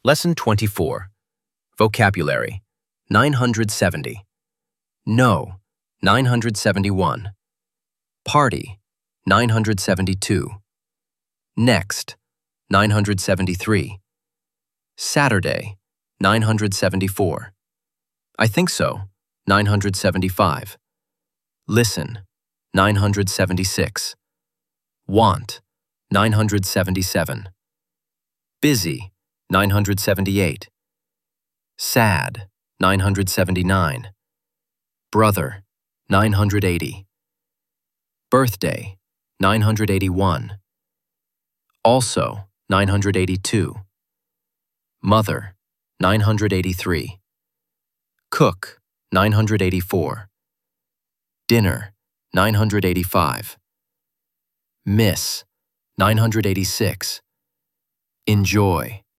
Lesson 24. Vocabulary. 970. No, 971. Party, 972. Next, 973. Saturday, 974. I think so, 975. Listen, 976. Want, 977. Busy, 978. Sad, 979. Brother, 980. Birthday, 981. Also, 982. Mother, 983. Cook, 984. Dinner, 985. Miss, 986. Enjoy,